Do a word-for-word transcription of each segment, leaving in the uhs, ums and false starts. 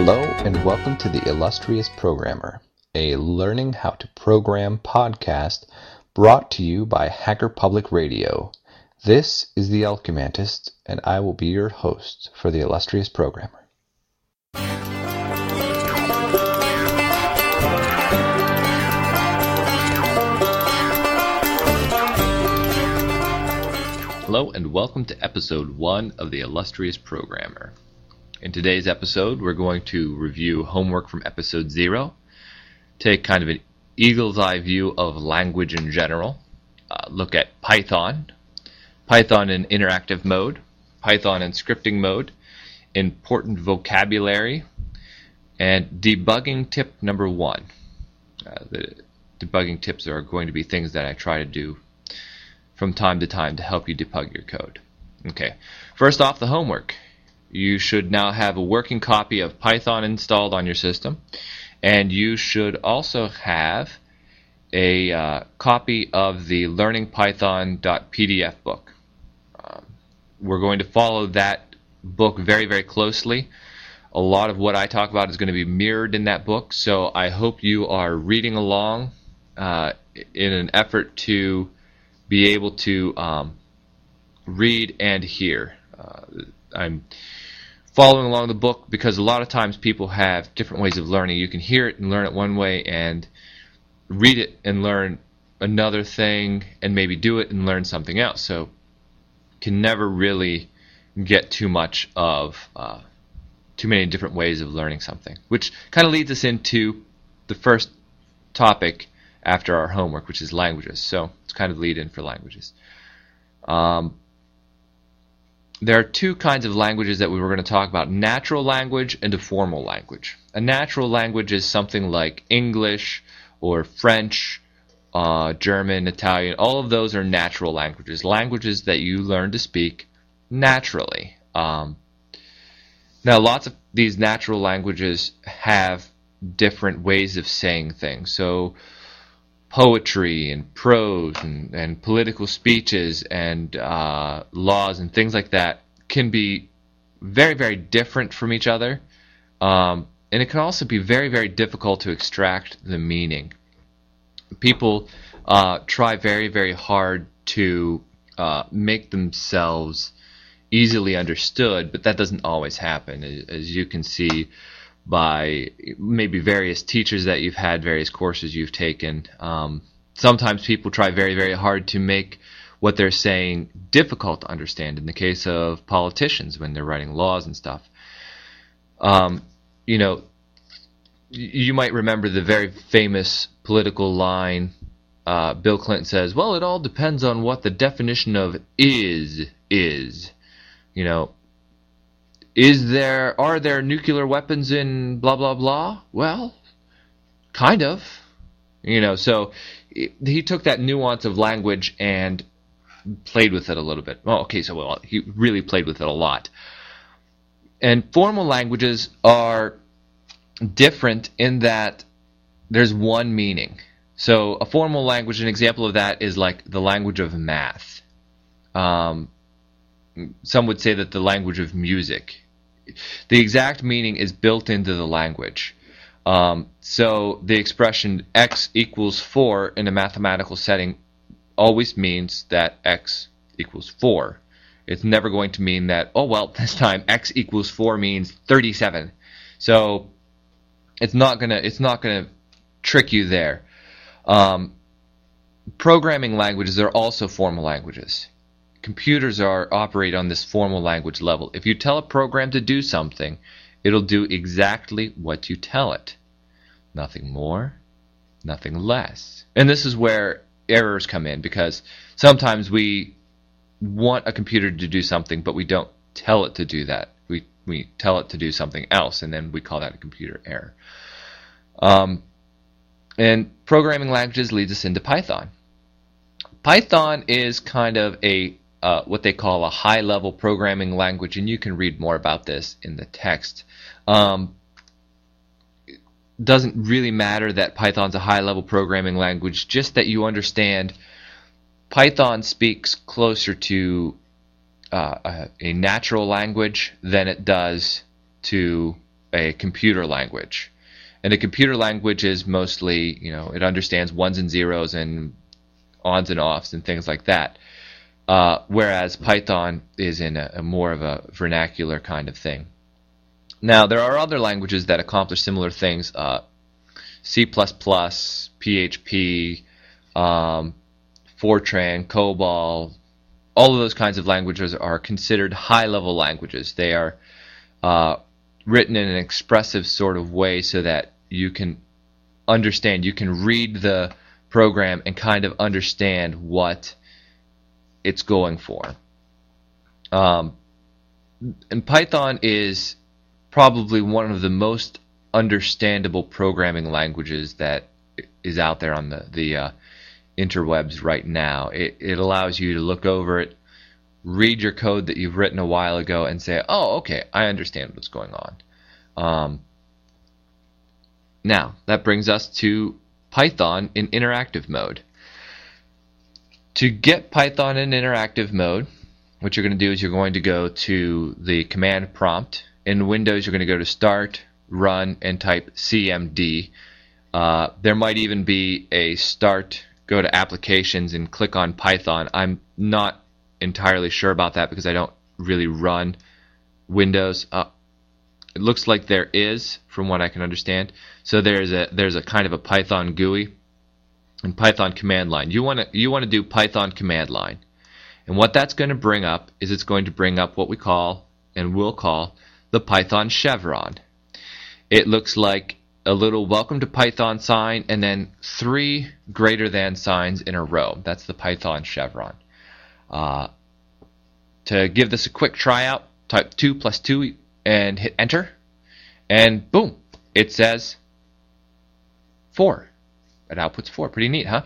Hello and welcome to The Illustrious Programmer, a learning how to program podcast brought to you by Hacker Public Radio. This is The Alchemantist, and I will be your host for The Illustrious Programmer. Hello and welcome to episode one of The Illustrious Programmer. In today's episode, we're going to review homework from episode zero, take kind of an eagle's eye view of language in general, uh, look at Python, Python in interactive mode, Python in scripting mode, important vocabulary, and debugging tip number one. Uh, the debugging tips are going to be things that I try to do from time to time to help you debug your code. Okay, first off, the homework. You should now have a working copy of Python installed on your system, and you should also have a uh, copy of the learning python dot p d f book. Um, we're going to follow that book very, very closely. A lot of what I talk about is going to be mirrored in that book, so I hope you are reading along uh, in an effort to be able to um, read and hear. Uh, I'm following along the book because a lot of times people have different ways of learning. You can hear it and learn it one way and read it and learn another thing and maybe do it and learn something else. So can never really get too much of uh, too many different ways of learning something, which kind of leads us into the first topic after our homework, which is languages. So it's kind of lead in for languages. Um, There are two kinds of languages that we were going to talk about, natural language and a formal language. A natural language is something like English or French, uh, German, Italian. All of those are natural languages, languages that you learn to speak naturally. Um, now, lots of these natural languages have different ways of saying things. So poetry and prose and, and political speeches and uh, laws and things like that can be very, very different from each other. Um, and it can also be very, very difficult to extract the meaning. People uh, try very, very hard to uh, make themselves easily understood, but that doesn't always happen. As you can see by maybe various teachers that you've had, various courses you've taken. Um, sometimes people try very, very hard to make what they're saying difficult to understand. In the case of politicians, when they're writing laws and stuff. Um, you know, you might remember the very famous political line, uh, Bill Clinton says, well, it all depends on what the definition of is is. You know, Is there, are there nuclear weapons in blah, blah, blah? Well, kind of. You know, so he took that nuance of language and played with it a little bit. Well, okay, so well, he really played with it a lot. And formal languages are different in that there's one meaning. So a formal language, an example of that is like the language of math. Um, some would say that the language of music. The exact meaning is built into the language. Um, so the expression x equals four in a mathematical setting always means that x equals four. It's never going to mean that, oh well, this time x equals four means thirty-seven. So it's not gonna it's not gonna trick you there. Um, programming languages are also formal languages. Computers are operate on this formal language level. If you tell a program to do something, it'll do exactly what you tell it. Nothing more, nothing less. And this is where errors come in, because sometimes we want a computer to do something, but we don't tell it to do that. We we tell it to do something else, and then we call that a computer error. Um, and programming languages leads us into Python. Python is kind of a Uh, what they call a high-level programming language, and you can read more about this in the text. Um, it doesn't really matter that Python's a high-level programming language, just that you understand Python speaks closer to uh, a, a natural language than it does to a computer language. And a computer language is mostly, you know, it understands ones and zeros and ons and offs and things like that. Uh, whereas Python is in a, a more of a vernacular kind of thing. Now, there are other languages that accomplish similar things. Uh, C plus plus, P H P, um, Fortran, COBOL, all of those kinds of languages are considered high-level languages. They are uh, written in an expressive sort of way so that you can understand, you can read the program and kind of understand what it's going for. Um, and Python is probably one of the most understandable programming languages that is out there on the, the uh, interwebs right now. It, it allows you to look over it, read your code that you've written a while ago, and say, oh, okay, I understand what's going on. Um, now, that brings us to Python in interactive mode. To get Python in interactive mode, what you're going to do is you're going to go to the command prompt. In Windows, you're going to go to Start, Run, and type C M D. Uh, there might even be a Start, go to Applications, and click on Python. I'm not entirely sure about that because I don't really run Windows. Uh, it looks like there is, from what I can understand. So there's a there's a kind of a Python G U I and Python command line. You want to you want to do Python command line, and what that's going to bring up is it's going to bring up what we call and will call the Python chevron. It looks like a little welcome to Python sign and then three greater than signs in a row. That's the Python chevron. Uh, to give this a quick tryout, type two plus two and hit enter, and boom, it says four. It outputs four. Pretty neat, huh?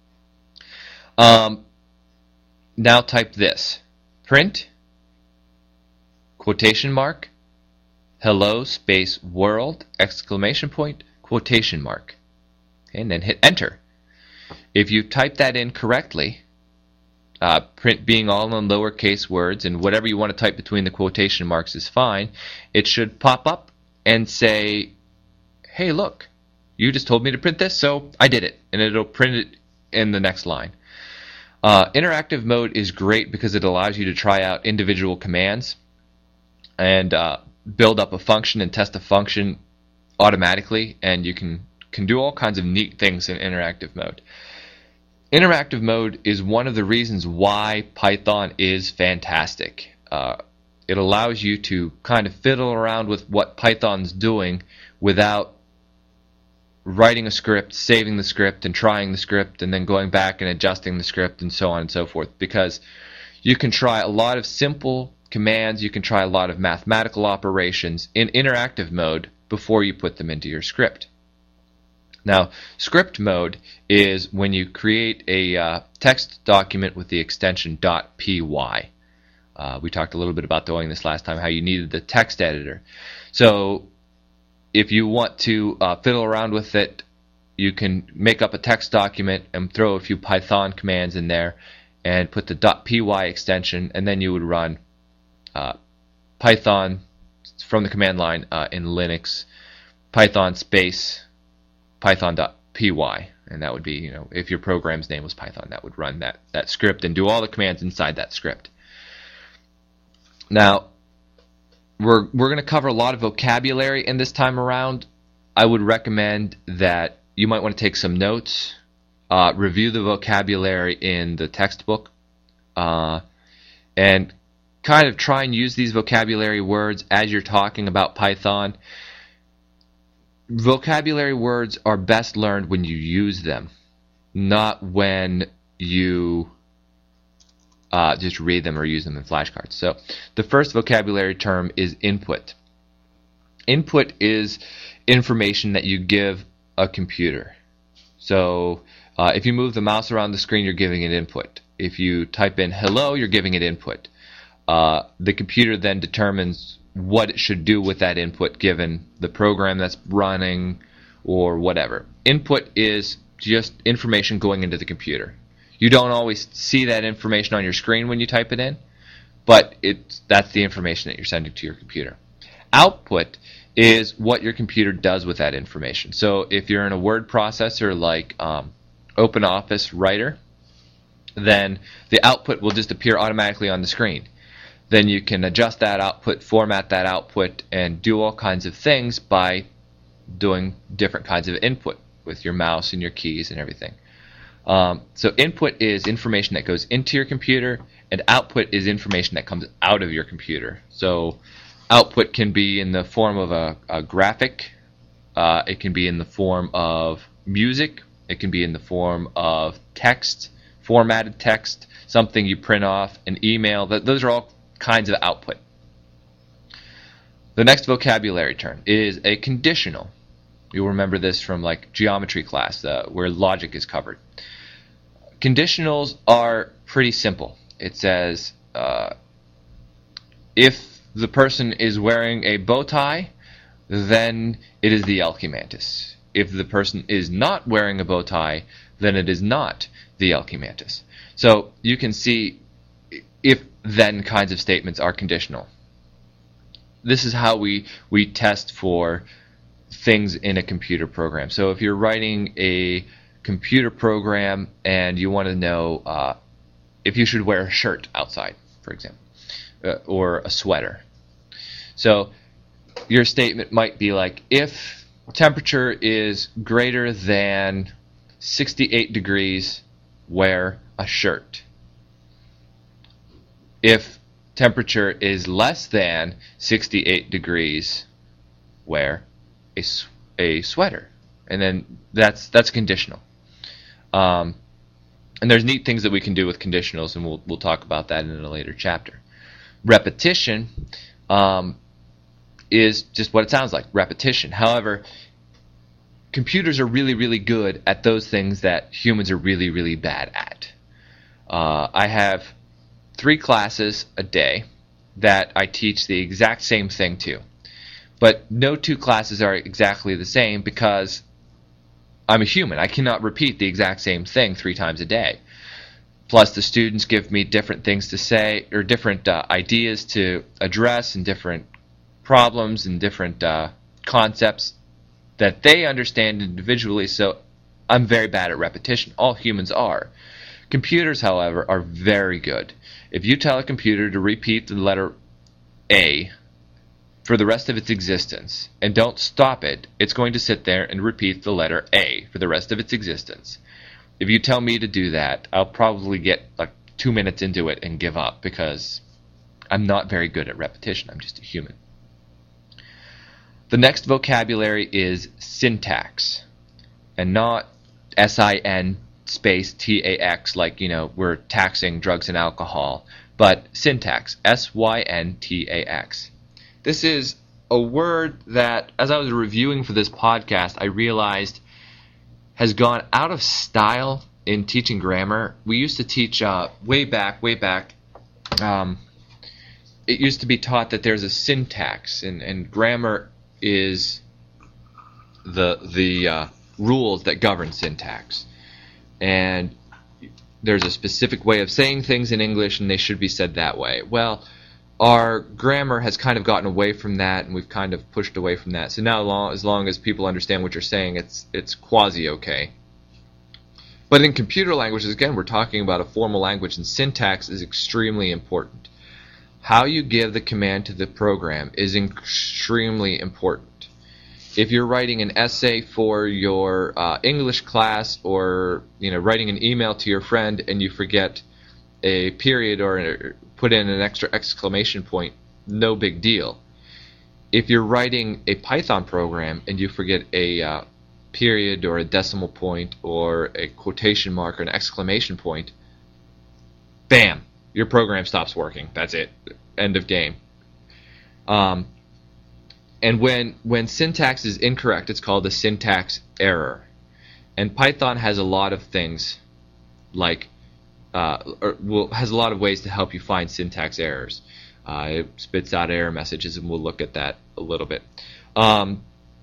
Um, now type this: print quotation mark hello space world exclamation point quotation mark, and then hit enter. If you type that in correctly, uh, print being all in lowercase words and whatever you want to type between the quotation marks is fine, it should pop up and say, hey, look, you just told me to print this, so I did it, and it'll print it in the next line. Uh, interactive mode is great because it allows you to try out individual commands and uh, build up a function and test a function automatically, and you can, can do all kinds of neat things in interactive mode. Interactive mode is one of the reasons why Python is fantastic. Uh, it allows you to kind of fiddle around with what Python's doing without writing a script, saving the script, and trying the script, and then going back and adjusting the script, and so on and so forth. Because you can try a lot of simple commands, you can try a lot of mathematical operations in interactive mode before you put them into your script. Now, script mode is when you create a uh, text document with the extension .py. Uh, we talked a little bit about doing this last time, how you needed the text editor. So if you want to uh, fiddle around with it, you can make up a text document and throw a few Python commands in there and put the .py extension, and then you would run uh, Python from the command line uh, in Linux, Python space python.py, and that would be, you know, if your program's name was Python, that would run that, that script and do all the commands inside that script. Now, we're, we're going to cover a lot of vocabulary in this time around. I would recommend that you might want to take some notes, uh, review the vocabulary in the textbook, uh, and kind of try and use these vocabulary words as you're talking about Python. Vocabulary words are best learned when you use them, not when you uh, just read them or use them in flashcards. So the first vocabulary term is input. Input is information that you give a computer. So uh, if you move the mouse around the screen, you're giving it input. If you type in hello, you're giving it input. Uh, the computer then determines what it should do with that input given the program that's running or whatever. Input is just information going into the computer. You don't always see that information on your screen when you type it in, but it's, that's the information that you're sending to your computer. Output is what your computer does with that information. So if you're in a word processor like um, OpenOffice Writer, then the output will just appear automatically on the screen. Then you can adjust that output, format that output, and do all kinds of things by doing different kinds of input with your mouse and your keys and everything. Um, so input is information that goes into your computer, and output is information that comes out of your computer. So output can be in the form of a, a graphic, uh, it can be in the form of music, it can be in the form of text, formatted text, something you print off, an email. Those are all kinds of output. The next vocabulary term is a conditional. You'll remember this from like geometry class, uh, where logic is covered. Conditionals are pretty simple. It says uh, if the person is wearing a bow tie, then it is the Elky mantis. If the person is not wearing a bow tie, then it is not the Elky mantis. So you can see if then kinds of statements are conditional. This is how we, we test for things in a computer program. So if you're writing a computer program and you want to know uh, if you should wear a shirt outside, for example, uh, or a sweater. So your statement might be like, if temperature is greater than sixty-eight degrees, wear a shirt. If temperature is less than sixty-eight degrees, wear a, a sweater. And then that's that's conditional. Um, and there's neat things that we can do with conditionals, and we'll we'll talk about that in a later chapter. Repetition um, is just what it sounds like, repetition. However, computers are really, really good at those things that humans are really, really bad at. Uh, I have three classes a day that I teach the exact same thing to. But no two classes are exactly the same because I'm a human. I cannot repeat the exact same thing three times a day. Plus, the students give me different things to say, or different uh, ideas to address, and different problems and different uh, concepts that they understand individually, so I'm very bad at repetition. All humans are. Computers, however, are very good. If you tell a computer to repeat the letter A for the rest of its existence, and don't stop it, it's going to sit there and repeat the letter A for the rest of its existence. If you tell me to do that, I'll probably get like two minutes into it and give up, because I'm not very good at repetition. I'm just a human. The next vocabulary is syntax, and not S I N space T A X, like, you know, we're taxing drugs and alcohol, but syntax, S Y N T A X. This is a word that, as I was reviewing for this podcast, I realized has gone out of style in teaching grammar. We used to teach uh, way back, way back, um, it used to be taught that there's a syntax, and, and grammar is the the uh, rules that govern syntax. And there's a specific way of saying things in English, and they should be said that way. Well, our grammar has kind of gotten away from that, and we've kind of pushed away from that. So now, long, as long as people understand what you're saying, it's it's quasi-okay. But in computer languages, again, we're talking about a formal language, and syntax is extremely important. How you give the command to the program is extremely important. If you're writing an essay for your uh, English class, or you know, writing an email to your friend, and you forget a period or a, put in an extra exclamation point, no big deal. If you're writing a Python program and you forget a uh, period or a decimal point or a quotation mark or an exclamation point, bam, your program stops working. That's it. End of game. Um, and when when syntax is incorrect, it's called a syntax error. And Python has a lot of things like Uh, or, well, has a lot of ways to help you find syntax errors. Uh, it spits out error messages, and we'll look at that a little bit. Um,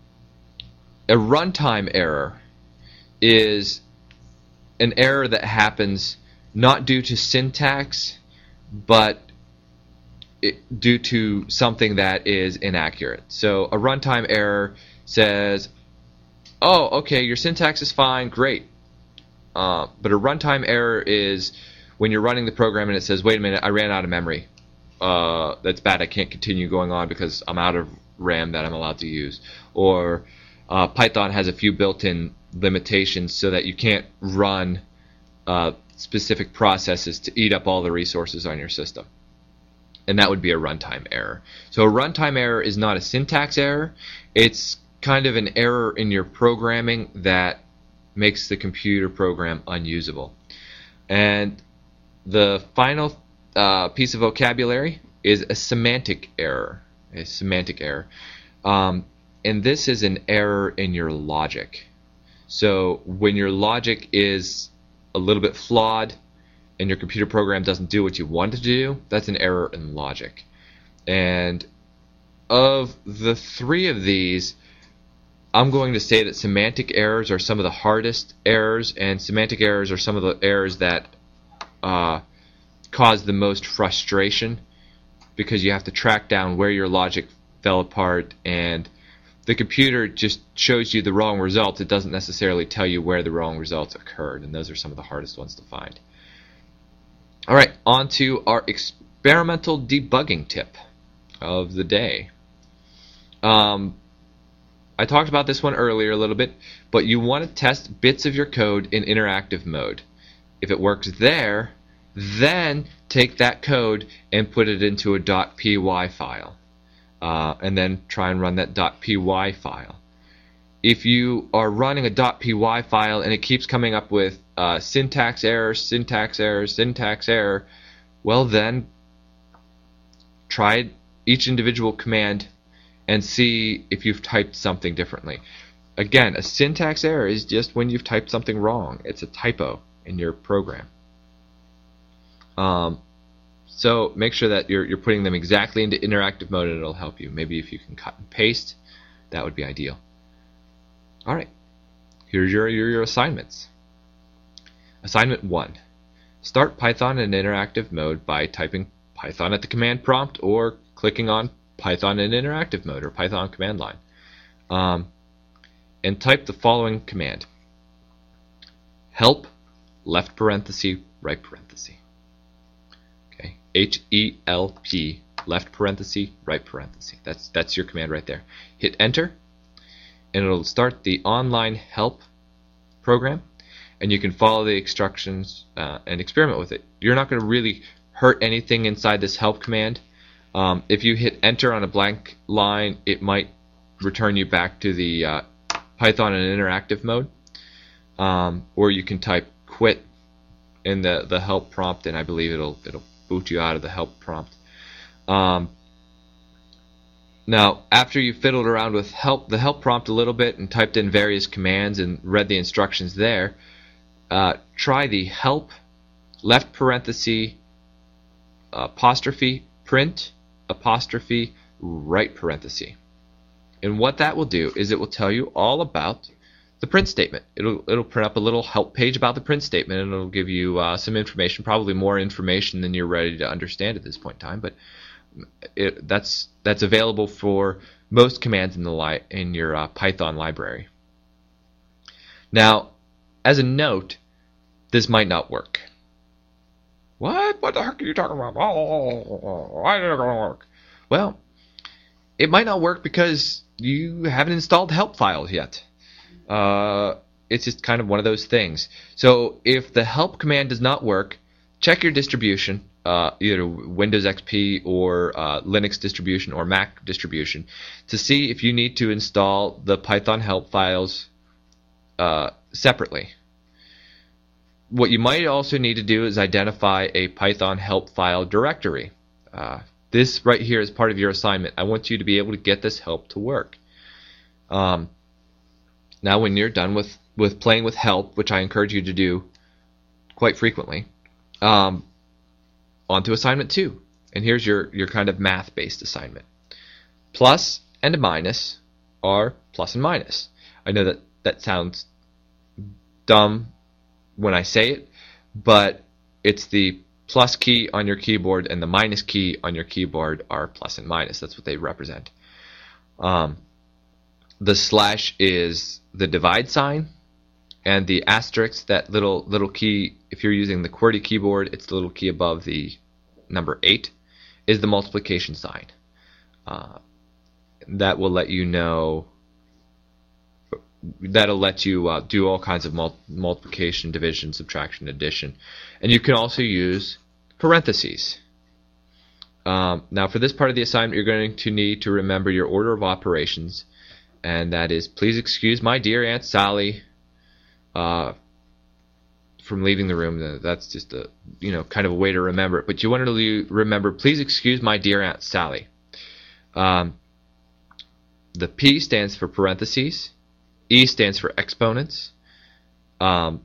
a runtime error is an error that happens not due to syntax, but it, due to something that is inaccurate. So a runtime error says, oh, okay, your syntax is fine, great. Uh, but a runtime error is when you're running the program and it says, wait a minute, I ran out of memory. Uh, that's bad, I can't continue going on because I'm out of RAM that I'm allowed to use. Or uh, Python has a few built-in limitations so that you can't run uh, specific processes to eat up all the resources on your system. And that would be a runtime error. So a runtime error is not a syntax error. It's kind of an error in your programming that makes the computer program unusable. And the final uh, piece of vocabulary is a semantic error. A semantic error. Um, and this is an error in your logic. So when your logic is a little bit flawed and your computer program doesn't do what you want it to do, that's an error in logic. And of the three of these, I'm going to say that semantic errors are some of the hardest errors, and semantic errors are some of the errors that uh, cause the most frustration, because you have to track down where your logic fell apart, and the computer just shows you the wrong results. It doesn't necessarily tell you where the wrong results occurred, and those are some of the hardest ones to find. Alright, on to our experimental debugging tip of the day. Um, I talked about this one earlier a little bit, but you want to test bits of your code in interactive mode. If it works there, then take that code and put it into a .py file, uh, and then try and run that .py file. If you are running a .py file and it keeps coming up with uh, syntax error, syntax error, syntax error, well then try each individual command and see if you've typed something differently. Again, a syntax error is just when you've typed something wrong. It's a typo in your program. Um, so make sure that you're, you're putting them exactly into interactive mode, and it'll help you. Maybe if you can cut and paste, that would be ideal. Alright, here's your, your, your assignments. Assignment one. Start Python in interactive mode by typing Python at the command prompt or clicking on Python in interactive mode or Python command line. Um, and type the following command. Help, left parenthesis, right parenthesis. Okay, H E L P, left parenthesis, right parenthesis. That's, that's your command right there. Hit enter, and it'll start the online help program, and you can follow the instructions uh, and experiment with it. You're not going to really hurt anything inside this help command. Um, if you hit enter on a blank line, it might return you back to the uh, Python in interactive mode, um, or you can type quit in the the help prompt, and I believe it'll it'll boot you out of the help prompt. Um, now, after you've fiddled around with help the help prompt a little bit and typed in various commands and read the instructions there, uh, try the help left parenthesis apostrophe print apostrophe right parenthesis. And what that will do is it will tell you all about the print statement. It'll it'll print up a little help page about the print statement, and it'll give you uh, some information, probably more information than you're ready to understand at this point in time. But it, that's that's available for most commands in the li in your uh, Python library. Now, as a note, this might not work. What? What the heck are you talking about? Oh, why is it going to work? Well, it might not work because you haven't installed help files yet. Uh, it's just kind of one of those things. So if the help command does not work, check your distribution, uh, either Windows X P or uh, Linux distribution or Mac distribution, to see if you need to install the Python help files uh, separately. What you might also need to do is identify a Python help file directory. Uh, this right here is part of your assignment. I want you to be able to get this help to work. Um, now when you're done with, with playing with help, which I encourage you to do quite frequently, um, on to assignment two. And here's your, your kind of math-based assignment. Plus and a minus are plus and minus. I know that that sounds dumb when I say it, but it's the plus key on your keyboard and the minus key on your keyboard are plus and minus. That's what they represent. Um, the slash is the divide sign, and the asterisk, that little little key, if you're using the QWERTY keyboard, it's the little key above the number eight, is the multiplication sign. Uh, that will let you know, that'll let you uh, do all kinds of mul multiplication, division, subtraction, addition. And you can also use parentheses. Um, now for this part of the assignment, you're going to need to remember your order of operations, and that is, please excuse my dear Aunt Sally uh, from leaving the room. That's just a, you know, kind of a way to remember it. But you want to remember, please excuse my dear Aunt Sally. Um, the P stands for parentheses. E stands for exponents. Um,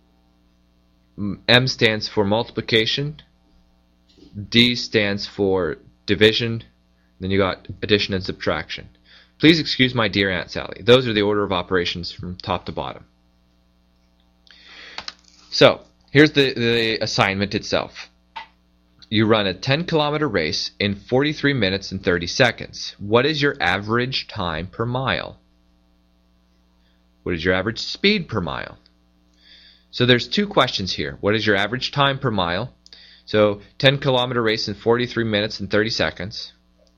M stands for multiplication. D stands for division. Then you got addition and subtraction. Please excuse my dear Aunt Sally. Those are the order of operations from top to bottom. So here's the, the assignment itself. You run a ten kilometer race in forty-three minutes and thirty seconds. What is your average time per mile? What is your average speed per mile? So there's two questions here. What is your average time per mile? So ten kilometer race in forty-three minutes and thirty seconds.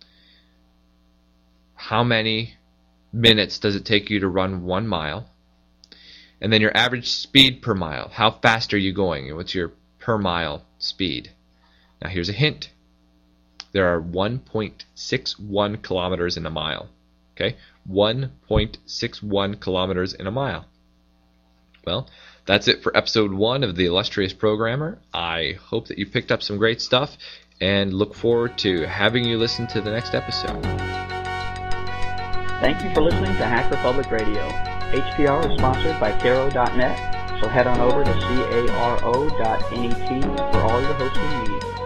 How many minutes does it take you to run one mile? And then your average speed per mile. How fast are you going? What's your per mile speed? Now here's a hint. There are one point six one kilometers in a mile. Okay, one point six one kilometers in a mile. Well, that's it for episode one of The Illustrious Programmer. I hope that you picked up some great stuff, and look forward to having you listen to the next episode. Thank you for listening to Hacker Public Radio. H P R is sponsored by Caro dot net, so head on over to caro dot net for all your hosting needs.